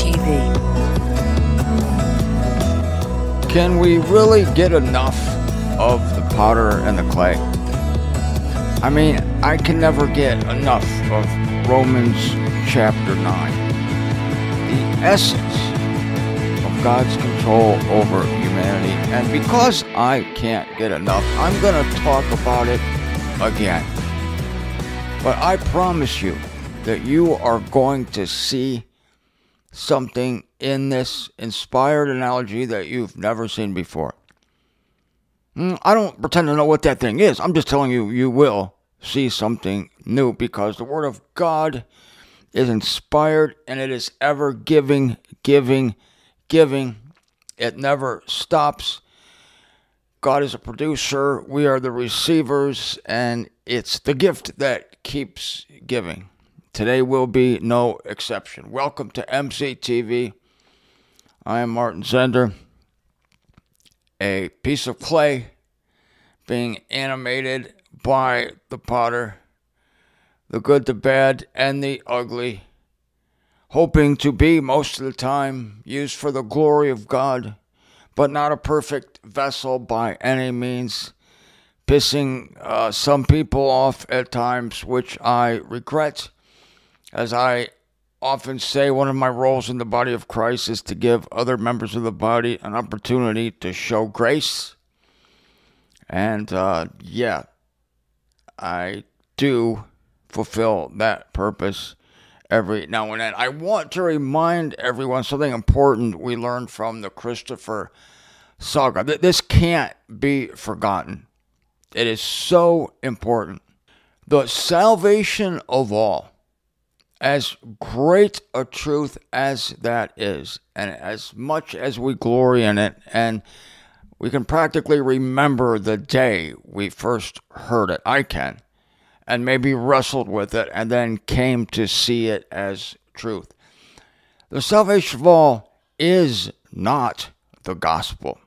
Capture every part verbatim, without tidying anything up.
T V. Can we really get enough of the powder and the clay? I mean, I can never get enough of Romans chapter nine. The essence of God's control over humanity. And because I can't get enough, I'm going to talk about it again. But I promise you that you are going to see something in this inspired analogy that you've never seen before. I don't pretend to know what that thing is. I'm just telling you, you will see something new because the Word of God is inspired and it is ever giving, giving, giving. It never stops. God is a producer. We are the receivers, and it's the gift that keeps giving. Today will be no exception. Welcome to M C T V. I am Martin Zender, a piece of clay being animated by the potter, the good, the bad, and the ugly, hoping to be most of the time used for the glory of God, but not a perfect vessel by any means, pissing uh, some people off at times, which I regret. As I often say, one of my roles in the body of Christ is to give other members of the body an opportunity to show grace. And uh, yeah, I do fulfill that purpose every now and then. I want to remind everyone something important we learned from the Christopher saga. This can't be forgotten. It is so important. The salvation of all, as great a truth as that is, and as much as we glory in it, and we can practically remember the day we first heard it, I can, and maybe wrestled with it, and then came to see it as truth. The salvation of all is not the gospel.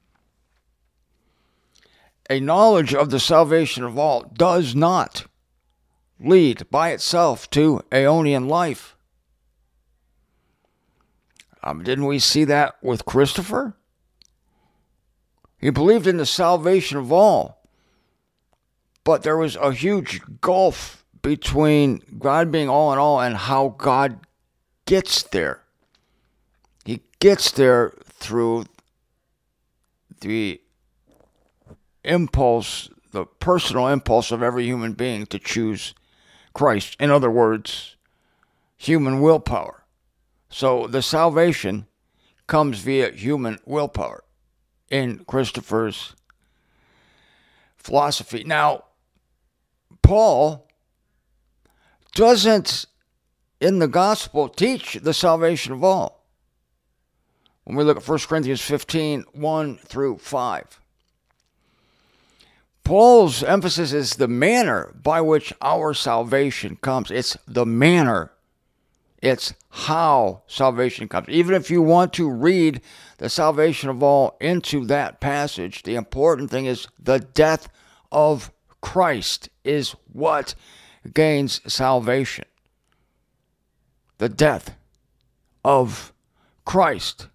A knowledge of the salvation of all does not lead by itself to Aeonian life. Um, didn't we see that with Christopher? He believed in the salvation of all, but there was a huge gulf between God being all in all and how God gets there. He gets there through the impulse, the personal impulse of every human being to choose Christ. In other words, human willpower. So the salvation comes via human willpower in Christopher's philosophy. Now, Paul doesn't, in the gospel, teach the salvation of all. When we look at First Corinthians fifteen, one through five. Paul's emphasis is the manner by which our salvation comes. It's the manner. It's how salvation comes. Even if you want to read the salvation of all into that passage, the important thing is the death of Christ is what gains salvation. The death of Christ.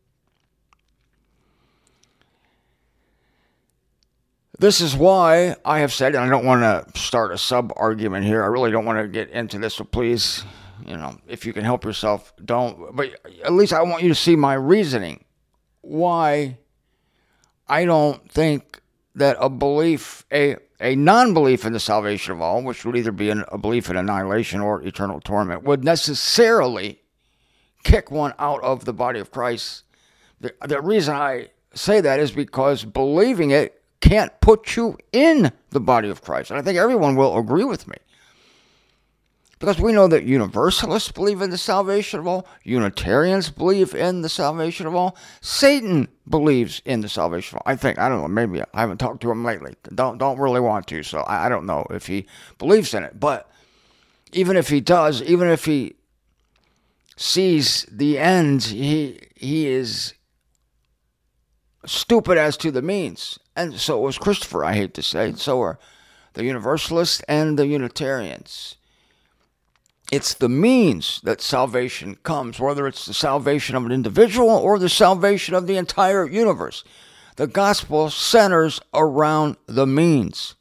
This is why I have said, and I don't want to start a sub-argument here. I really don't want to get into this, so please, you know, if you can help yourself, don't. But at least I want you to see my reasoning. Why I don't think that a belief, a, a non-belief in the salvation of all, which would either be an, a belief in annihilation or eternal torment, would necessarily kick one out of the body of Christ. The, the reason I say that is because believing it can't put you in the body of Christ. And I think everyone will agree with me. Because we know that Universalists believe in the salvation of all. Unitarians believe in the salvation of all. Satan believes in the salvation of all. I think, I don't know, maybe I haven't talked to him lately. Don't, don't really want to, so I, I don't know if he believes in it. But even if he does, even if he sees the end, he he is stupid as to the means. And so was Christopher, I hate to say. So are the Universalists and the Unitarians. It's the means that salvation comes, whether it's the salvation of an individual or the salvation of the entire universe. The gospel centers around the means.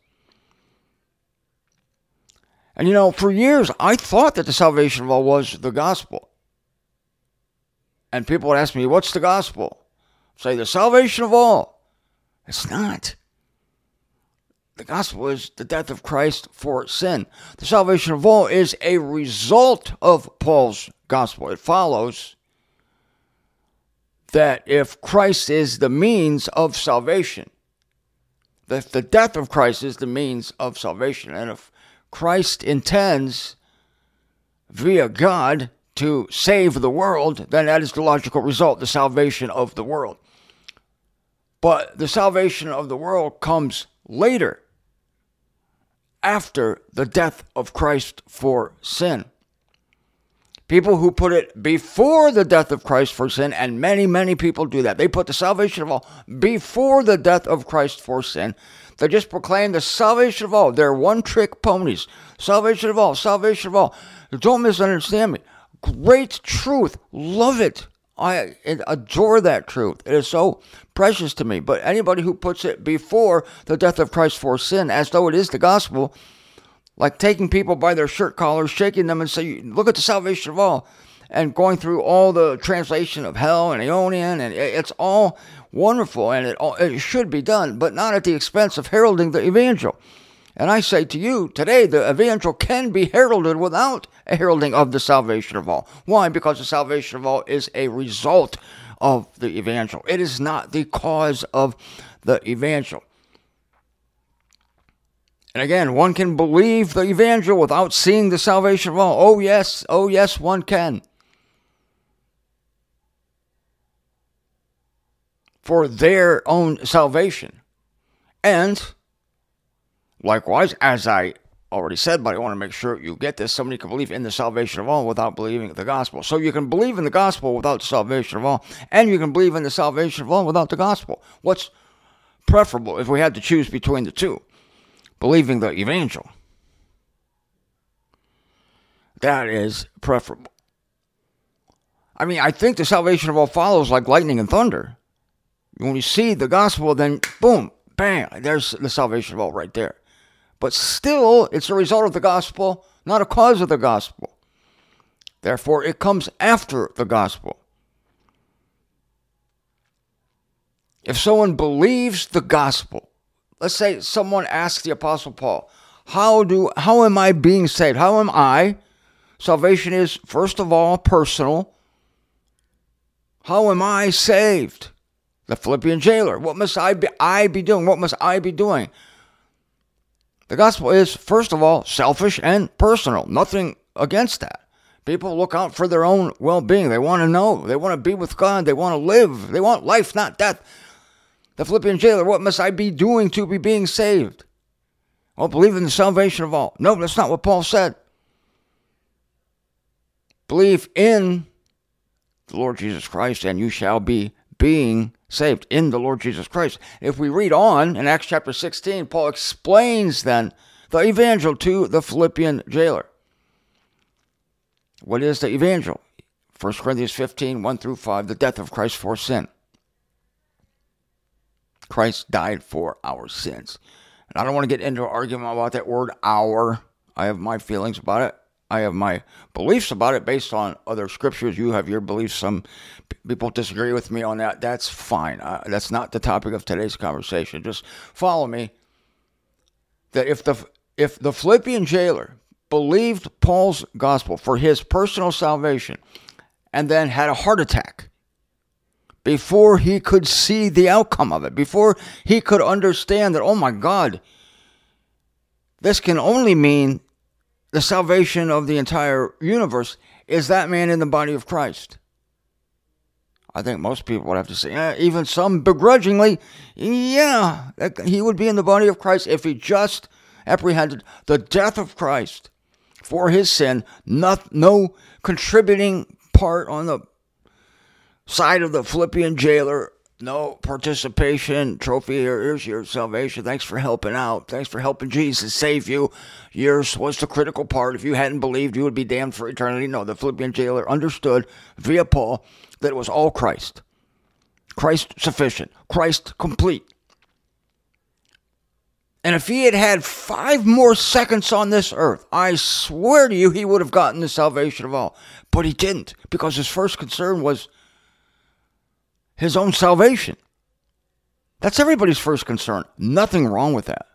And you know, for years, I thought that the salvation of all was the gospel. And people would ask me, what's the gospel? I'd say, the salvation of all. It's not. The gospel is the death of Christ for sin. The salvation of all is a result of Paul's gospel. It follows that if Christ is the means of salvation, if the death of Christ is the means of salvation, and if Christ intends via God to save the world, then that is the logical result, the salvation of the world. But the salvation of the world comes later, after the death of Christ for sin. People who put it before the death of Christ for sin, and many, many people do that. They put the salvation of all before the death of Christ for sin. They just proclaim the salvation of all. They're one-trick ponies. Salvation of all, salvation of all. Don't misunderstand me. Great truth. Love it. I adore that truth. It is so precious to me. But anybody who puts it before the death of Christ for sin, as though it is the gospel, like taking people by their shirt collars, shaking them and saying, look at the salvation of all, and going through all the translation of hell and Aeonian, and it's all wonderful, and it, all, it should be done, but not at the expense of heralding the evangel. And I say to you, today the evangel can be heralded without a heralding of the salvation of all. Why? Because the salvation of all is a result of the evangel. It is not the cause of the evangel. And again, one can believe the evangel without seeing the salvation of all. Oh yes, oh yes, one can. For their own salvation. And likewise, as I already said, but I want to make sure you get this, somebody can believe in the salvation of all without believing the gospel. So you can believe in the gospel without the salvation of all, and you can believe in the salvation of all without the gospel. What's preferable if we had to choose between the two? Believing the evangel. That is preferable. I mean, I think the salvation of all follows like lightning and thunder. When you see the gospel, then boom, bang, there's the salvation of all right there. But still, it's a result of the gospel, not a cause of the gospel. Therefore, it comes after the gospel. If someone believes the gospel, let's say someone asks the Apostle Paul, how do how am I being saved? How am I? Salvation is, first of all, personal. How am I saved? The Philippian jailer, what must I be, I be doing? What must I be doing? The gospel is, first of all, selfish and personal. Nothing against that. People look out for their own well-being. They want to know. They want to be with God. They want to live. They want life, not death. The Philippian jailer, what must I be doing to be being saved? Well, believe in the salvation of all. No, that's not what Paul said. Believe in the Lord Jesus Christ, and you shall be being saved in the Lord Jesus Christ. If we read on in Acts chapter sixteen, Paul explains then the evangel to the Philippian jailer. What is the evangel? First Corinthians fifteen, one through five, the death of Christ for sin. Christ died for our sins. And I don't want to get into an argument about that word our. I have my feelings about it. I have my beliefs about it based on other scriptures. You have your beliefs. Some people disagree with me on that. That's fine. Uh, that's not the topic of today's conversation. Just follow me. That if the if the Philippian jailer believed Paul's gospel for his personal salvation and then had a heart attack before he could see the outcome of it, before he could understand that, oh my God, this can only mean the salvation of the entire universe, is that man in the body of Christ? I think most people would have to say, eh, even some begrudgingly, yeah, he would be in the body of Christ if he just apprehended the death of Christ for his sin, not, no contributing part on the side of the Philippian jailer no participation trophy. Here's your salvation. Thanks for helping out. Thanks for helping Jesus save you. Yours was the critical part. If you hadn't believed, you would be damned for eternity. No, the Philippian jailer understood via Paul that it was all Christ. Christ sufficient. Christ complete. And if he had had five more seconds on this earth, I swear to you, he would have gotten the salvation of all. But he didn't, because his first concern was his own salvation. That's everybody's first concern. Nothing wrong with that.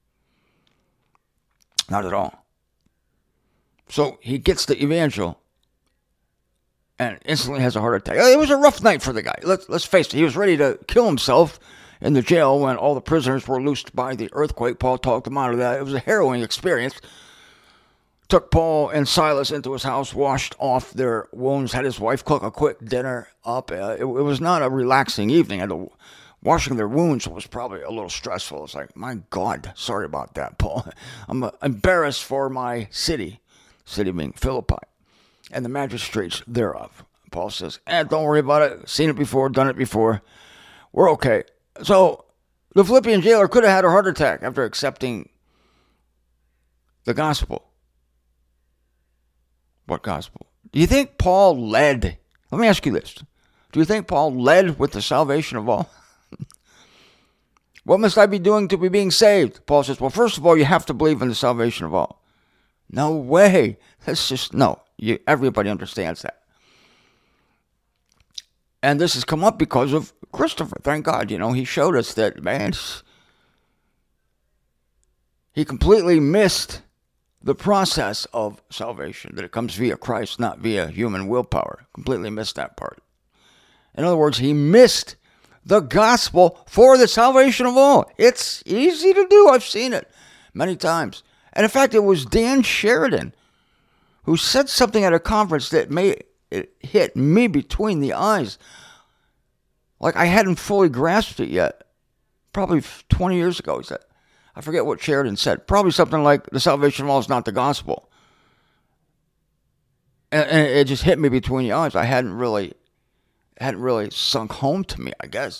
Not at all. So he gets the evangel and instantly has a heart attack. It was a rough night for the guy. Let's, let's face it. He was ready to kill himself in the jail when all the prisoners were loosed by the earthquake. Paul talked him out of that. It was a harrowing experience. Took Paul and Silas into his house, washed off their wounds, had his wife cook a quick dinner up. Uh, it, it was not a relaxing evening. And the, washing their wounds was probably a little stressful. It's like, my God, sorry about that, Paul. I'm uh, embarrassed for my city, city being Philippi, and the magistrates thereof. Paul says, eh, don't worry about it. Seen it before, done it before. We're okay. So the Philippian jailer could have had a heart attack after accepting the gospel. What gospel? Do you think Paul led? Let me ask you this. Do you think Paul led with the salvation of all? What must I be doing to be being saved? Paul says, well, first of all, you have to believe in the salvation of all. No way. That's just, no. You, everybody understands that. And this has come up because of Christopher. Thank God, you know, he showed us that, man, he completely missed the process of salvation, that it comes via Christ, not via human willpower. Completely missed that part. In other words, he missed the gospel for the salvation of all. It's easy to do. I've seen it many times. And in fact, it was Dan Sheridan who said something at a conference that made it hit me between the eyes. Like I hadn't fully grasped it yet. Probably twenty years ago, he said. I forget what Sheridan said. Probably something like, the salvation of all is not the gospel. And, and it just hit me between the eyes. I hadn't really, hadn't really sunk home to me, I guess.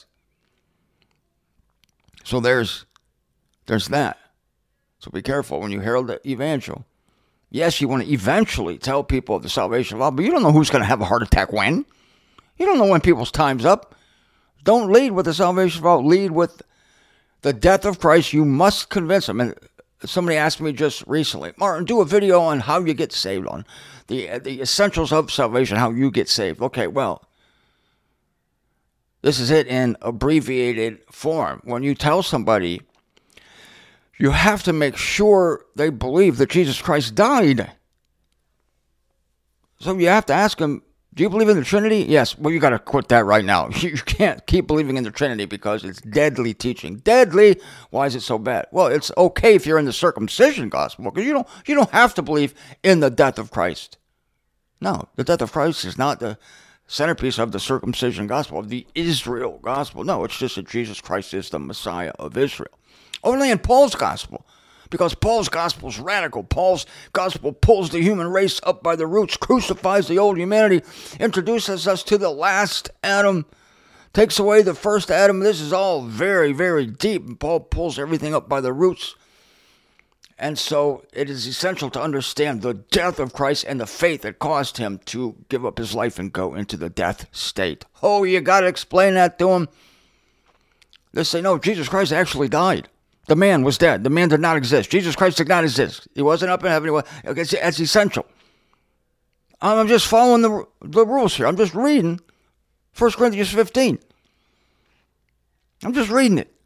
So there's, there's that. So be careful when you herald the evangel. Yes, you want to eventually tell people of the salvation of all, but you don't know who's going to have a heart attack when. You don't know when people's time's up. Don't lead with the salvation of all. Lead with the death of Christ. You must convince them. And somebody asked me just recently, Martin, do a video on how you get saved, on the, the essentials of salvation, how you get saved. Okay, well, this is it in abbreviated form. When you tell somebody, you have to make sure they believe that Jesus Christ died. So you have to ask them, do you believe in the Trinity? Yes. Well, you got to quit that right now. You can't keep believing in the Trinity because it's deadly teaching. Deadly? Why is it so bad? Well, it's okay if you're in the circumcision gospel, because you don't, you don't have to believe in the death of Christ. No, the death of Christ is not the centerpiece of the circumcision gospel, of the Israel gospel. No, it's just that Jesus Christ is the Messiah of Israel. Only in Paul's gospel, because Paul's gospel is radical. Paul's gospel pulls the human race up by the roots, crucifies the old humanity, introduces us to the last Adam, takes away the first Adam. This is all very, very deep. Paul pulls everything up by the roots. And so it is essential to understand the death of Christ and the faith that caused him to give up his life and go into the death state. Oh, you got to explain that to him. They say, no, Jesus Christ actually died. The man was dead. The man did not exist. Jesus Christ did not exist. He wasn't up in heaven. He was, it's, it's essential. I'm just following the, the rules here. I'm just reading First Corinthians fifteen. I'm just reading it.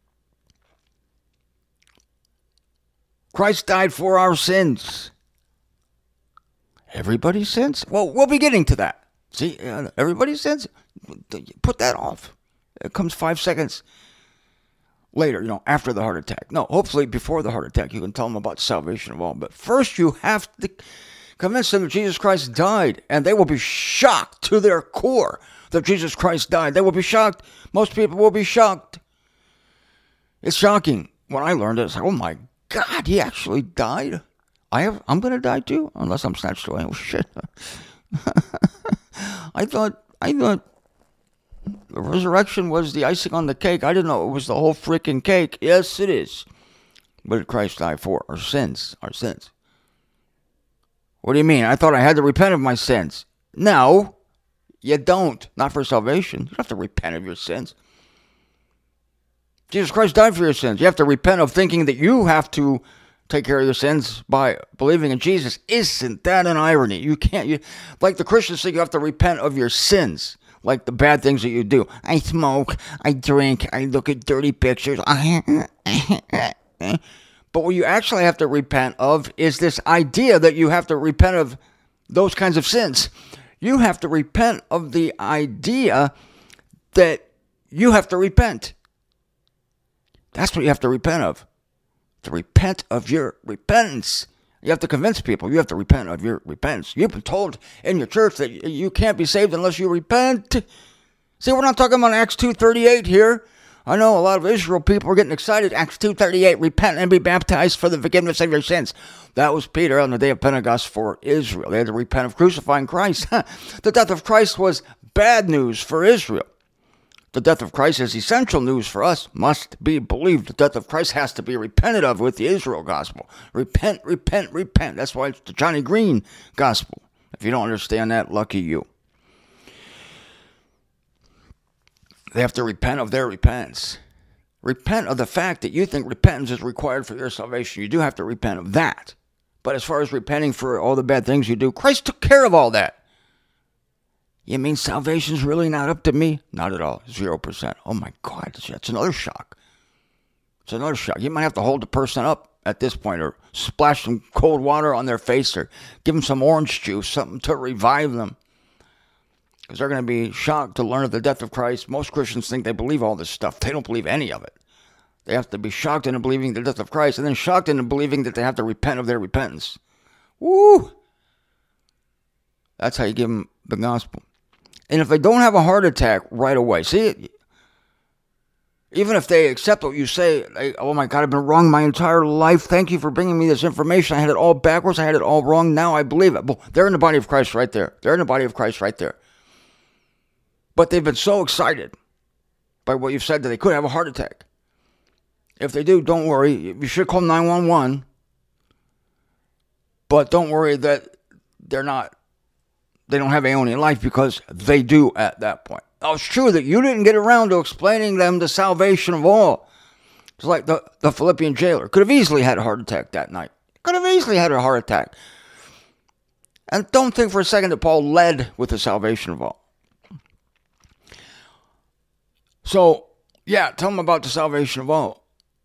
Christ died for our sins. Everybody's sins? Well, we'll be getting to that. See, uh, everybody's sins? Put that off. It comes five seconds later, you know, after the heart attack. No, hopefully before the heart attack, you can tell them about salvation of all. But first, you have to convince them that Jesus Christ died, and they will be shocked to their core that Jesus Christ died. They will be shocked. Most people will be shocked. It's shocking. When I learned it, it's like, oh my God, he actually died. I have. I'm going to die too, unless I'm snatched away. Oh shit! I thought. I thought. The resurrection was the icing on the cake. I didn't know it was the whole freaking cake. Yes, it is. What did Christ die for? Our sins. Our sins. What do you mean? I thought I had to repent of my sins. No, you don't. Not for salvation. You don't have to repent of your sins. Jesus Christ died for your sins. You have to repent of thinking that you have to take care of your sins by believing in Jesus. Isn't that an irony? You can't, you, like the Christians think you have to repent of your sins, like the bad things that you do. I smoke, I drink, I look at dirty pictures. But what you actually have to repent of is this idea that you have to repent of those kinds of sins. You have to repent of the idea that you have to repent. That's what you have to repent of. To repent of your repentance. You have to convince people. You have to repent of your repentance. You've been told in your church that you can't be saved unless you repent. See, we're not talking about Acts two thirty-eight here. I know a lot of Israel people are getting excited. Acts two thirty-eight, repent and be baptized for the forgiveness of your sins. That was Peter on the day of Pentecost for Israel. They had to repent of crucifying Christ. The death of Christ was bad news for Israel. The death of Christ is essential news for us, must be believed. The death of Christ has to be repented of with the Israel gospel. Repent, repent, repent. That's why it's the Johnny Green gospel. If you don't understand that, lucky you. They have to repent of their repentance. Repent of the fact that you think repentance is required for your salvation. You do have to repent of that. But as far as repenting for all the bad things you do, Christ took care of all that. You mean salvation's really not up to me? Not at all. Zero percent. Oh my God. That's another shock. It's another shock. You might have to hold the person up at this point or splash some cold water on their face or give them some orange juice, something to revive them. Because they're going to be shocked to learn of the death of Christ. Most Christians think they believe all this stuff. They don't believe any of it. They have to be shocked into believing the death of Christ and then shocked into believing that they have to repent of their repentance. Woo! That's how you give them the gospel. And if they don't have a heart attack right away, see, even if they accept what you say, like, oh my God, I've been wrong my entire life. Thank you for bringing me this information. I had it all backwards. I had it all wrong. Now I believe it. Well, they're in the body of Christ right there. They're in the body of Christ right there. But they've been so excited by what you've said that they could have a heart attack. If they do, don't worry. You should call nine one one. But don't worry that they're not. They don't have Aeonian life because they do at that point. Now, it's true that you didn't get around to explaining them the salvation of all. It's like the, the Philippian jailer. Could have easily had a heart attack that night. Could have easily had a heart attack. And don't think for a second that Paul led with the salvation of all. So, yeah, tell them about the salvation of all.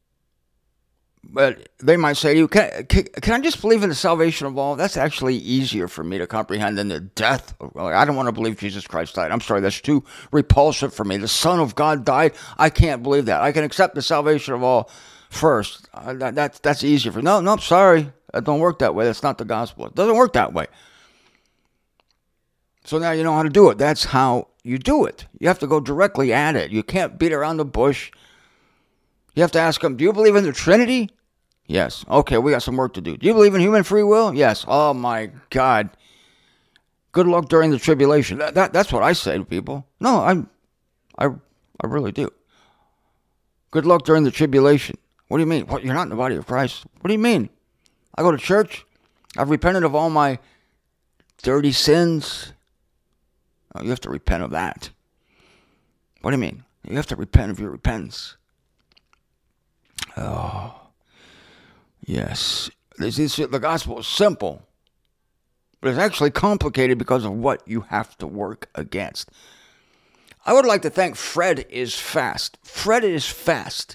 But they might say to you, can, can, can I just believe in the salvation of all? That's actually easier for me to comprehend than the death. I don't want to believe Jesus Christ died. I'm sorry, that's too repulsive for me. The Son of God died. I can't believe that. I can accept the salvation of all first. Uh, that, that, that's easier for me. No, no, sorry. That don't work that way. That's not the gospel. It doesn't work that way. So now you know how to do it. That's how you do it. You have to go directly at it. You can't beat around the bush. You have to ask them, do you believe in the Trinity? Yes. Okay, we got some work to do. Do you believe in human free will? Yes. Oh, my God. Good luck during the tribulation. That, that, that's what I say to people. No, I'm, I I really do. Good luck during the tribulation. What do you mean? What, you're not in the body of Christ. What do you mean? I go to church. I've repented of all my dirty sins. Oh, you have to repent of that. What do you mean? You have to repent of your repentance. Oh, yes. This is, the gospel is simple, but it's actually complicated because of what you have to work against. I would like to thank Fred is Fast. Fred is Fast.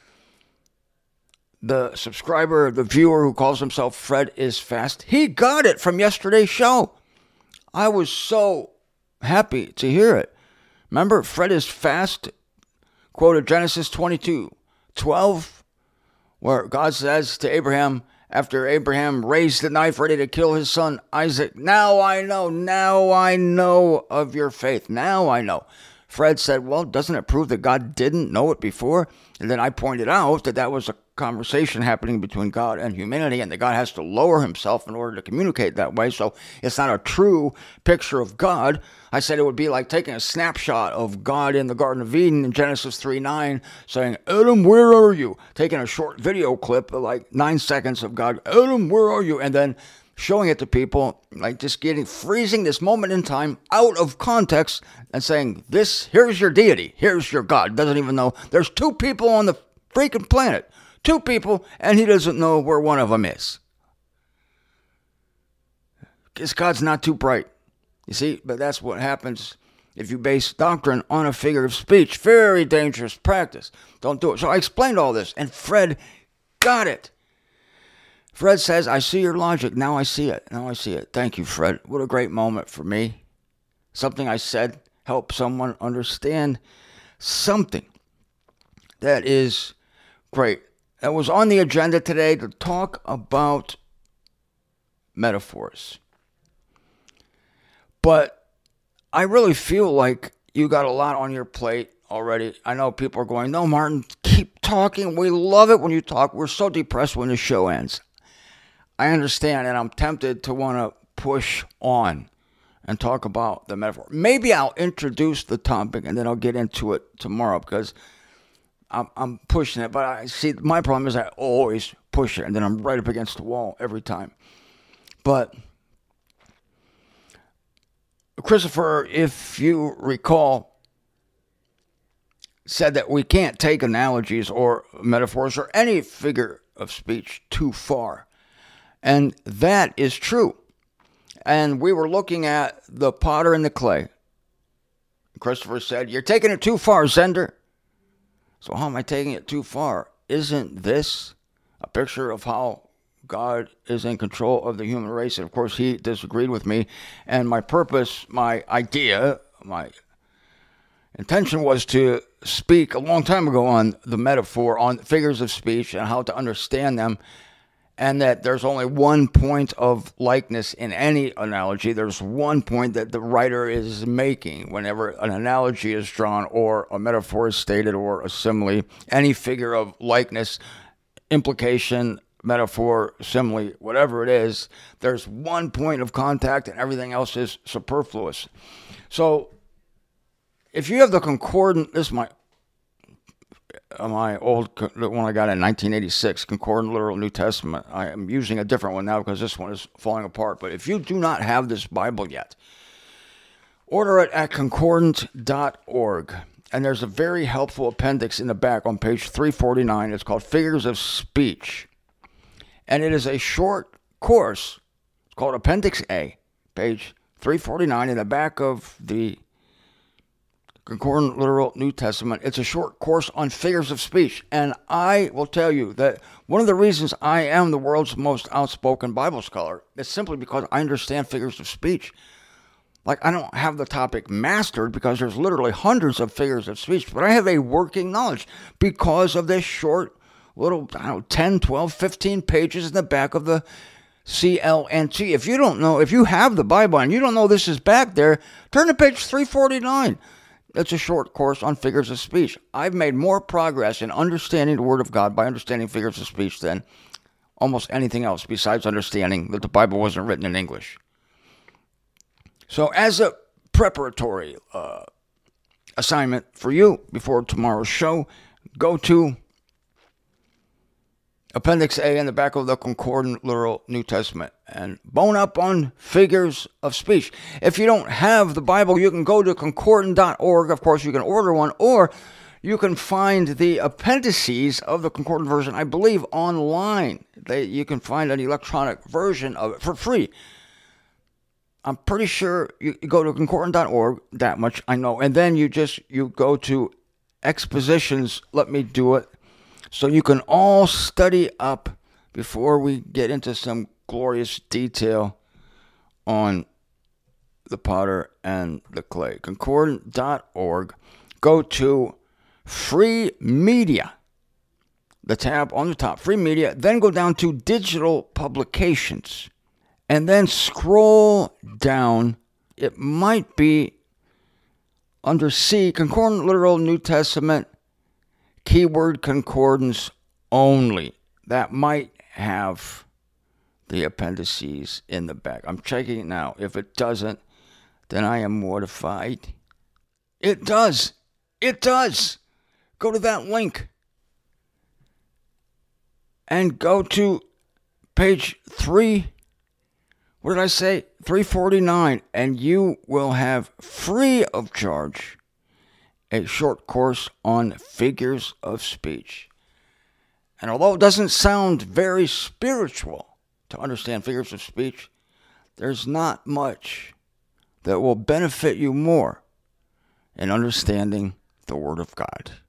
The subscriber, the viewer who calls himself Fred is Fast, he got it from yesterday's show. I was so happy to hear it. Remember, Fred is Fast quoted Genesis twenty-two twelve, where God says to Abraham, after Abraham raised the knife ready to kill his son Isaac, now I know, now I know of your faith. Now I know. Fred said, well, doesn't it prove that God didn't know it before? And then I pointed out that that was a conversation happening between God and humanity, and that God has to lower himself in order to communicate that way. So it's not a true picture of God. I said it would be like taking a snapshot of God in the Garden of Eden in Genesis three nine, saying, Adam, where are you? Taking a short video clip of like nine seconds of God, Adam, where are you? And then showing it to people, like just getting, freezing this moment in time out of context and saying, this, here's your deity, here's your God. Doesn't even know there's two people on the freaking planet, two people, and he doesn't know where one of them is. Because God's not too bright. You see, but that's what happens if you base doctrine on a figure of speech. Very dangerous practice. Don't do it. So I explained all this, and Fred got it. Fred says, I see your logic. Now I see it. Now I see it. Thank you, Fred. What a great moment for me. Something I said helped someone understand something. That is great. It was on the agenda today to talk about metaphors. But I really feel like you got a lot on your plate already. I know people are going, no, Martin, keep talking. We love it when you talk. We're so depressed when the show ends. I understand, and I'm tempted to want to push on and talk about the metaphor. Maybe I'll introduce the topic, and then I'll get into it tomorrow, because I'm, I'm pushing it. But I see, my problem is I always push it, and then I'm right up against the wall every time. But Christopher, if you recall, said that we can't take analogies or metaphors or any figure of speech too far. And that is true. And we were looking at the potter and the clay. Christopher said, you're taking it too far, Zender. So how am I taking it too far? Isn't this a picture of how God is in control of the human race? And of course, he disagreed with me. And my purpose, my idea, my intention was to speak a long time ago on the metaphor, on figures of speech and how to understand them. And that there's only one point of likeness in any analogy. There's one point that the writer is making whenever an analogy is drawn or a metaphor is stated or a simile. Any figure of likeness, implication, metaphor, simile, whatever it is, there's one point of contact and everything else is superfluous. So if you have the concordant, this is my... my old one I got in nineteen eighty-six, Concordant Literal New Testament. I am using a different one now because this one is falling apart. But if you do not have this Bible yet, order it at concordant dot org. And there's a very helpful appendix in the back on page three forty-nine. It's called Figures of Speech. And it is a short course. It's called Appendix A, page three forty-nine, in the back of the Concordant Literal New Testament. It's a short course on figures of speech. And I will tell you that one of the reasons I am the world's most outspoken Bible scholar is simply because I understand figures of speech. Like, I don't have the topic mastered because there's literally hundreds of figures of speech, but I have a working knowledge because of this short little, I don't know, ten, twelve, fifteen pages in the back of the C L N T. If you don't know, if you have the Bible and you don't know this is back there, turn to page three forty-nine. It's a short course on figures of speech. I've made more progress in understanding the Word of God by understanding figures of speech than almost anything else besides understanding that the Bible wasn't written in English. So as a preparatory uh, assignment for you before tomorrow's show, go to Appendix A in the back of the Concordant Literal New Testament and bone up on figures of speech. If you don't have the Bible, you can go to concordant dot org. Of course, you can order one, or you can find the appendices of the Concordant version, I believe, online. They, you can find an electronic version of it for free. I'm pretty sure you go to concordant dot org, that much I know, and then you just, you go to Expositions, Let Me Do It, so you can all study up before we get into some glorious detail on the potter and the clay. concordant dot org. Go to Free Media, the tab on the top, Free Media, then go down to Digital Publications, and then scroll down. It might be under C, Concordant Literal New Testament, keyword concordance only. That might have the appendices in the back. I'm checking it now. If it doesn't, then I am mortified. It does. It does. Go to that link and go to page three. What did I say? three forty-nine. And you will have free of charge a short course on figures of speech. And although it doesn't sound very spiritual to understand figures of speech, there's not much that will benefit you more in understanding the Word of God.